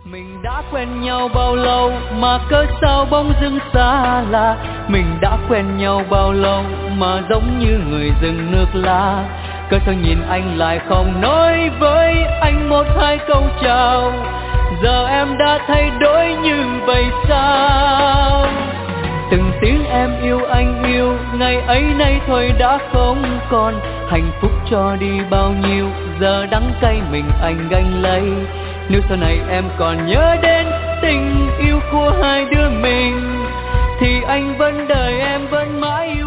Mình đã quen nhau bao lâu mà cớ sao bỗng dưng xa lạ. Mình đã quen nhau bao lâu mà giống như người rừng nước lạ. Cớ sao nhìn anh lại không nói với anh một hai câu chào. Giờ em đã thay đổi như vậy sao? Từng tiếng em yêu anh yêu, ngày ấy nay thôi đã không còn. Hạnh phúc cho đi bao nhiêu, giờ đắng cay mình anh gánh lấy. Nếu sau này em còn nhớ đến tình yêu của hai đứa mình, thì anh vẫn đợi em vẫn mãi yêu.